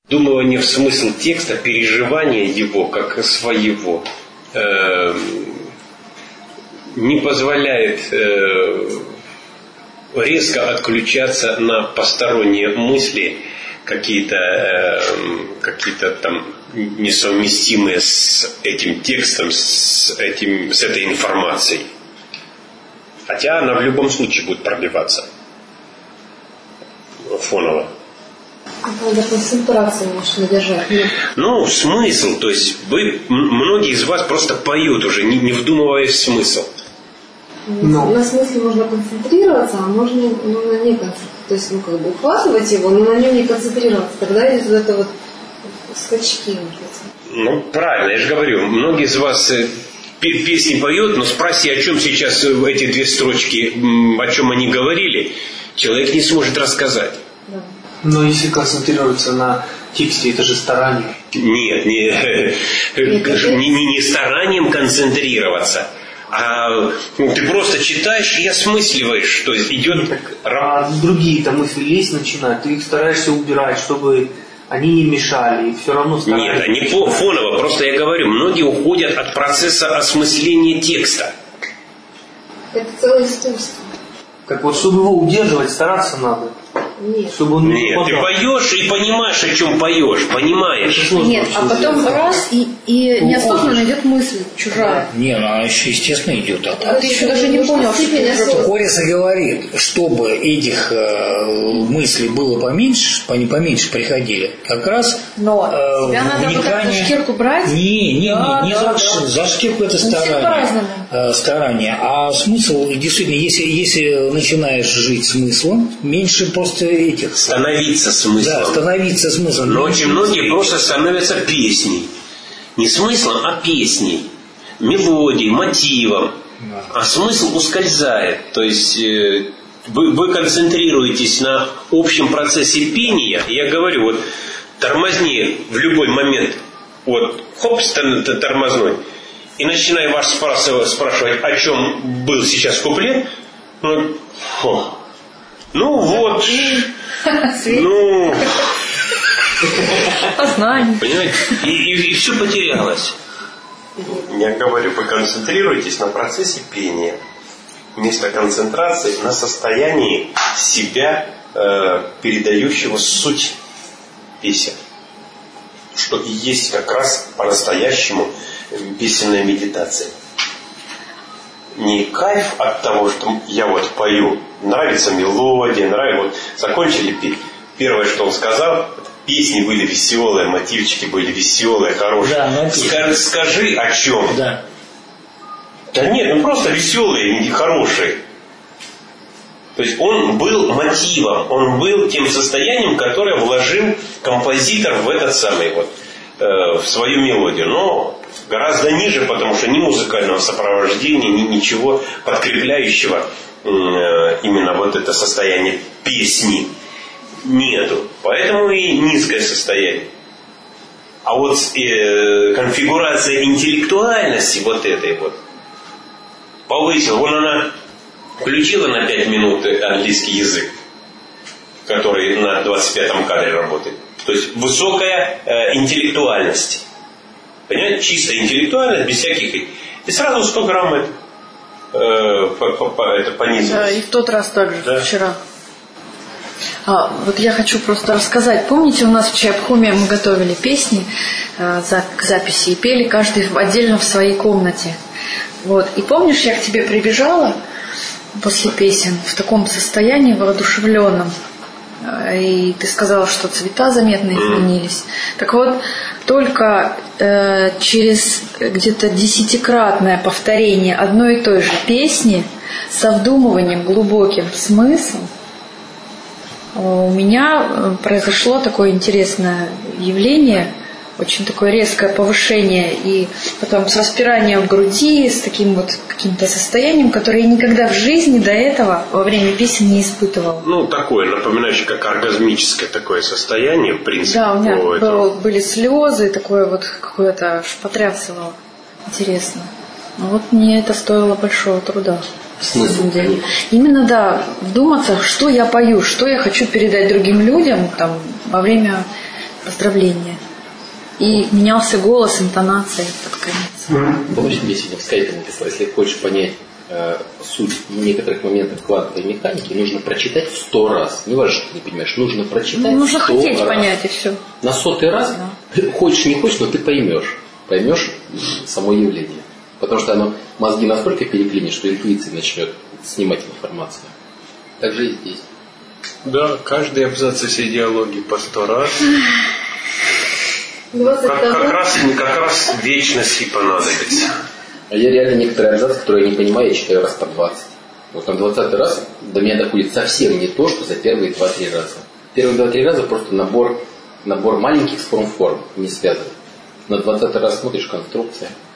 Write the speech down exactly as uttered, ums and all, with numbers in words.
Вдумывание в смысл текста, переживание его как своего, э, не позволяет э, резко отключаться на посторонние мысли, какие-то, э, какие-то там несовместимые с этим текстом, с, этим, с этой информацией. Хотя она в любом случае будет пробиваться фоново. Надо концентрацию можно держать. Нет. Ну, смысл, то есть вы, многие из вас просто поют уже, не, не вдумываясь в смысл. Но. На смысле можно концентрироваться, а можно ну, на не концентрироваться. То есть, ну, как бы ухватывать его, но на нем не концентрироваться. Тогда идет вот это вот скачки. Ну, правильно, я же говорю, многие из вас песни поют, но спроси, о чем сейчас эти две строчки, о чем они говорили, человек не сможет рассказать. Да. Но если концентрироваться на тексте, это же старание. Нет, не, не, не, не старанием концентрироваться, а ну, ты просто читаешь и осмысливаешь, то есть идет... А другие-то мысли лезть начинают, ты их стараешься убирать, чтобы они не мешали, и все равно стараешься. Нет, они фоново, просто я говорю, многие уходят от процесса осмысления текста. Это целое искусство. Так вот, чтобы его удерживать, стараться надо. Нет. Чтобы он не Нет, ты поешь и понимаешь, о чем поешь, понимаешь. Нет, а потом раз и, и неосознанно идет мысль чужая. Не, ну она еще естественно идет. А, а ты еще даже не понял, что Хориса говорит, чтобы этих э, мыслей было поменьше, они поменьше приходили, как раз но э, тебя надо вот так за шкирку брать. Не, не, да, не, не да, за, да. за шкирку это старание, э, старание. А смысл, действительно, если, если начинаешь жить смыслом, меньше просто этих. Становиться смыслом. Да, становиться смыслом. Но очень многие просто становятся песней. Не смыслом, а песней. Мелодией, мотивом. Да. А смысл ускользает. То есть э, вы, вы концентрируетесь на общем процессе пения. Я говорю, вот тормозни в любой момент. Вот, хоп, тормозной. И начинай вас спрашивать, спрашивать, о чем был сейчас куплет. Ну, фу. Ну вот, ну, познание. Понимаете, и, и, и все потерялось. Я говорю, вы концентрируетесь на процессе пения, вместо концентрации на состоянии себя, э, передающего суть песен, что и есть как раз по-настоящему песенная медитация. Не кайф от того, что я вот пою, нравится мелодия, нравится, вот закончили петь. Первое, что он сказал, песни были веселые, мотивчики были веселые, хорошие. Да, скажи, скажи о чем? Да. Да нет, ну просто веселые и хорошие. То есть он был мотивом, он был тем состоянием, которое вложил композитор в этот самый вот, э, в свою мелодию. Но гораздо ниже, потому что ни музыкального сопровождения, ни ничего подкрепляющего э, именно вот это состояние песни нету. Поэтому и низкое состояние. А вот э, конфигурация интеллектуальности вот этой вот повысила. Вон она включила на пять минут английский язык, который на двадцать пятом кадре работает. То есть высокая э, интеллектуальность. Понимаете? Чистая интеллектуальность, без всяких... И сразу сто грамм это, э, по, по, по, это понизилось. Да, и в тот раз также, да. Вчера. А, вот я хочу просто рассказать. Помните, у нас в Чайабхуме мы готовили песни э, за, к записи и пели каждый отдельно в своей комнате. Вот. И помнишь, я к тебе прибежала после песен в таком состоянии воодушевленном. И ты сказала, что цвета заметно изменились. Так вот, только э, через где-то десятикратное повторение одной и той же песни со вдумыванием глубоким смыслом у меня произошло такое интересное явление, очень такое резкое повышение, и потом с распиранием груди, с таким вот каким-то состоянием, которое я никогда в жизни до этого во время песен не испытывала. Ну, такое, напоминающее, как оргазмическое такое состояние, в принципе. Да, у меня было, было, были слезы, такое вот какое-то аж потрясывало. Интересно. Но вот мне это стоило большого труда. Смысл? Именно, да, вдуматься, что я пою, что я хочу передать другим людям там, во время поздравления. И менялся голос, интонация под конец. Помнишь, мне сегодня в скайпе написала, если хочешь понять э, суть некоторых моментов квантовой механики, нужно прочитать сто раз. Не важно, что ты не понимаешь, нужно прочитать ну, нужно сто хотеть раз. понять, и все. На сотый раз, да. Хочешь, не хочешь, но ты поймешь. Поймешь само явление. Потому что оно мозги настолько переклинит, что интуиция начнет снимать информацию. Так же и здесь. Да, каждый абзац из идеологии по сто раз. Как, как, раз, как раз вечность и понадобится. А я реально некоторые абзацы, которые я не понимаю, я читаю раз по двадцать. Вот на двадцатый раз до меня доходит совсем не то, что за первые два-три раза. Первые два-три раза просто набор, набор маленьких форм-форм, не связанных. На двадцатый раз смотришь конструкция.